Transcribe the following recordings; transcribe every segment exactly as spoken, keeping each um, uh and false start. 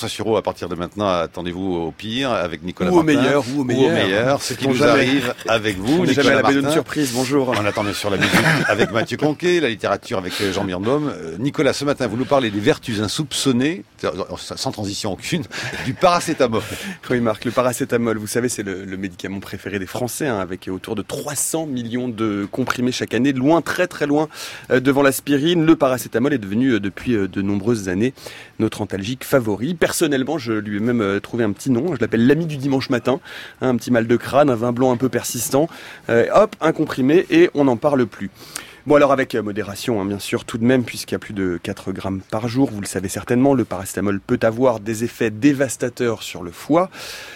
François Sureau, à partir de maintenant, attendez-vous au pire avec Nicolas ou au Martin. meilleur, ou au meilleur. Ou au meilleur, ce qui nous jamais, arrive avec vous, on Nicolas jamais à Martin. la belle surprise, bonjour. On attend bien sûr la musique avec Mathieu Conquet, la littérature avec Jean Birnbaum. Euh, Nicolas, ce matin, vous nous parlez des vertus insoupçonnées, sans transition aucune, du paracétamol. Oui, Marc, le paracétamol, vous savez, c'est le, le médicament préféré des Français, hein, avec autour de trois cents millions de comprimés chaque année, loin, très très loin euh, devant l'aspirine. Le paracétamol est devenu euh, depuis euh, de nombreuses années notre antalgique favori. Personnellement, je lui ai même euh, trouvé un petit nom, je l'appelle l'ami du dimanche matin, hein, un petit mal de crâne, un vin blanc un peu persistant, euh, hop, un comprimé et on n'en parle plus. Bon alors avec modération hein, bien sûr tout de même, puisqu'il y a plus de quatre grammes par jour, vous le savez certainement, le paracétamol peut avoir des effets dévastateurs sur le foie.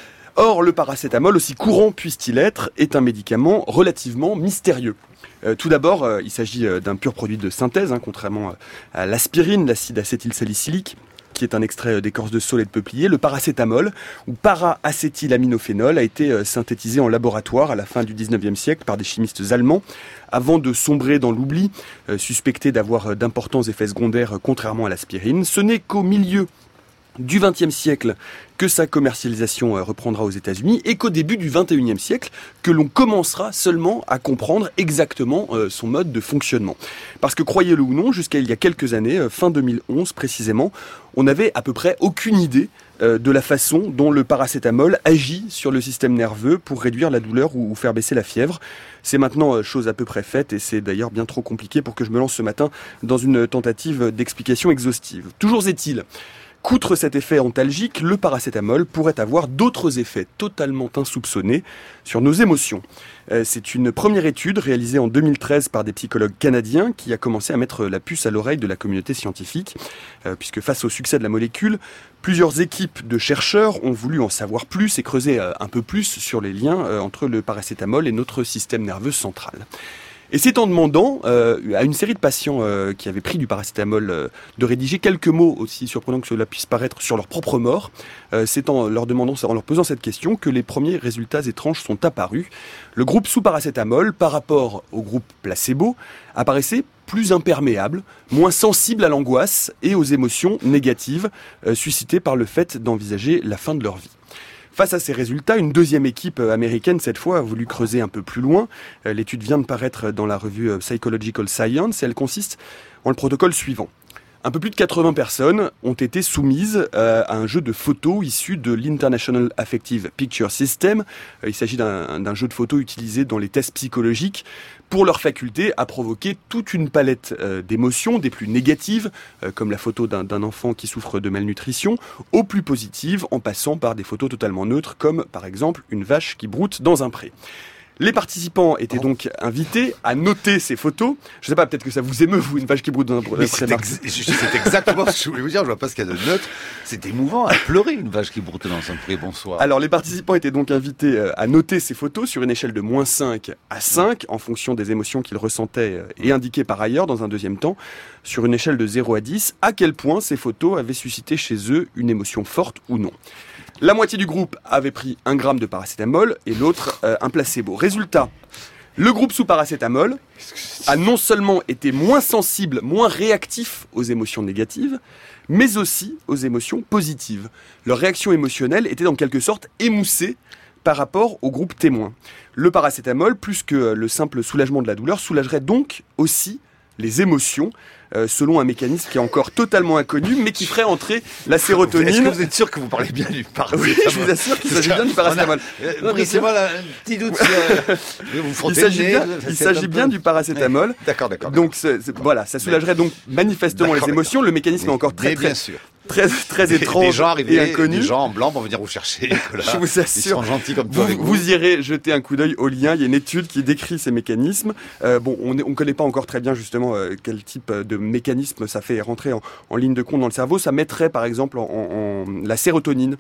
Or le paracétamol, aussi courant puisse-t-il être, est un médicament relativement mystérieux. Euh, tout d'abord, euh, il s'agit euh, d'un pur produit de synthèse, hein, contrairement à l'aspirine, l'acide acétylsalicylique, qui est un extrait d'écorce de saule et de peuplier. Le paracétamol, ou para-acétylaminophénol, a été synthétisé en laboratoire à la fin du dix-neuvième siècle par des chimistes allemands, avant de sombrer dans l'oubli, suspecté d'avoir d'importants effets secondaires contrairement à l'aspirine. Ce n'est qu'au milieu du vingtième siècle que sa commercialisation reprendra aux États-Unis et qu'au début du vingt et unième siècle que l'on commencera seulement à comprendre exactement son mode de fonctionnement. Parce que croyez-le ou non, jusqu'à il y a quelques années, fin deux mille onze précisément, on n'avait à peu près aucune idée de la façon dont le paracétamol agit sur le système nerveux pour réduire la douleur ou faire baisser la fièvre. C'est maintenant chose à peu près faite et c'est d'ailleurs bien trop compliqué pour que je me lance ce matin dans une tentative d'explication exhaustive. Toujours est-il qu'outre cet effet antalgique, le paracétamol pourrait avoir d'autres effets totalement insoupçonnés sur nos émotions. Euh, c'est une première étude réalisée en deux mille treize par des psychologues canadiens qui a commencé à mettre la puce à l'oreille de la communauté scientifique, euh, puisque face au succès de la molécule, plusieurs équipes de chercheurs ont voulu en savoir plus et creuser euh, un peu plus sur les liens euh, entre le paracétamol et notre système nerveux central. Et c'est en demandant euh, à une série de patients euh, qui avaient pris du paracétamol euh, de rédiger quelques mots, aussi surprenant que cela puisse paraître, sur leur propre mort. Euh, c'est en leur demandant, en leur posant cette question que les premiers résultats étranges sont apparus. Le groupe sous paracétamol, par rapport au groupe placebo, apparaissait plus imperméable, moins sensible à l'angoisse et aux émotions négatives euh, suscitées par le fait d'envisager la fin de leur vie. Face à ces résultats, une deuxième équipe américaine, cette fois, a voulu creuser un peu plus loin. L'étude vient de paraître dans la revue Psychological Science et elle consiste en le protocole suivant. Un peu plus de quatre-vingts personnes ont été soumises à un jeu de photos issu de l'International Affective Picture System. Il s'agit d'un, d'un jeu de photos utilisé dans les tests psychologiques pour leur faculté à provoquer toute une palette euh, d'émotions, des plus négatives, euh, comme la photo d'un, d'un enfant qui souffre de malnutrition, aux plus positives, en passant par des photos totalement neutres, comme par exemple une vache qui broute dans un pré. Les participants étaient donc invités à noter ces photos. Je sais pas, peut-être que ça vous émeut, vous, une vache qui broute dans un pré. C'est, ex- c'est exactement ce que je voulais vous dire. Je vois pas ce qu'il y a de neutre. C'est émouvant à pleurer, une vache qui broute dans un pré. Bonsoir. Alors, les participants étaient donc invités à noter ces photos sur une échelle de moins cinq à cinq, en fonction des émotions qu'ils ressentaient et indiquaient par ailleurs dans un deuxième temps, sur une échelle de zéro à dix, à quel point ces photos avaient suscité chez eux une émotion forte ou non. La moitié du groupe avait pris un gramme de paracétamol et l'autre euh, un placebo. Résultat, le groupe sous paracétamol a non seulement été moins sensible, moins réactif aux émotions négatives, mais aussi aux émotions positives. Leur réaction émotionnelle était en quelque sorte émoussée par rapport au groupe témoin. Le paracétamol, plus que le simple soulagement de la douleur, soulagerait donc aussi les émotions, euh, selon un mécanisme qui est encore totalement inconnu, mais qui ferait entrer la sérotonine. Est-ce que vous êtes sûr que vous parlez bien du paracétamol ? Oui, je vous assure qu'il s'agit bien du paracétamol. Brisez-moi un petit doute. Euh, vous il s'agit bien, il s'agit bien peu... du paracétamol. Ouais. D'accord, d'accord. Donc c'est, c'est, voilà, ça soulagerait donc manifestement d'accord, les émotions. D'accord. Le mécanisme mais, est encore très, très, bien sûr. très, très des, étrange des gens arrivés, et inconnu. Des gens en blanc vont venir vous chercher, Nicolas. Je vous assure. Ils sont gentils comme toi. Vous, avec vous. vous irez jeter un coup d'œil au lien. Il y a une étude qui décrit ces mécanismes. Euh, bon, on ne connaît pas encore très bien justement euh, quel type de mécanisme ça fait rentrer en, en ligne de compte dans le cerveau. Ça mettrait par exemple en, en, en la sérotonine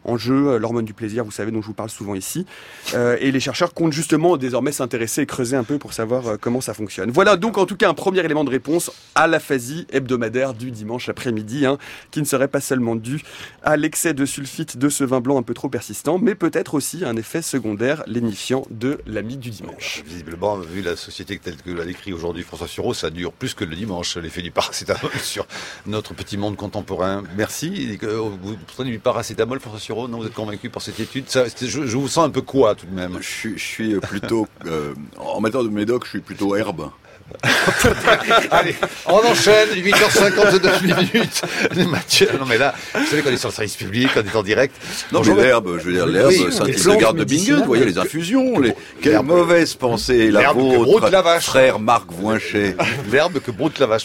en jeu, l'hormone du plaisir, vous savez, dont je vous parle souvent ici. Euh, et les chercheurs comptent justement désormais s'intéresser et creuser un peu pour savoir euh, comment ça fonctionne. Voilà donc en tout cas un premier élément de réponse à l'aphasie hebdomadaire du dimanche après-midi, hein, qui ne serait pas seulement dû à l'excès de sulfite de ce vin blanc un peu trop persistant, mais peut-être aussi un effet secondaire lénifiant de l'ami du dimanche. Visiblement, vu la société telle que l'a décrit aujourd'hui François Sureau, ça dure plus que le dimanche, l'effet du paracétamol sur notre petit monde contemporain. Merci. Vous prenez du paracétamol, François Sureau? Non, vous êtes convaincu par cette étude? ça, je, je vous sens un peu quoi tout de même? Je suis, je suis plutôt, euh, en matière de médoc, je suis plutôt herbe. Allez, on enchaîne, huit heures cinquante-neuf minutes. Mathieu, non mais là, vous savez qu'on est sur le service public, on est en direct. Non, Bonjour, mais l'herbe, je veux dire, l'herbe, oui, c'est un les type de garde de Bingen, vous voyez, les infusions, les... Quelle mauvaise pensée, la vôtre, la vache. frère Marc Voinchet. L'herbe que broute la vache.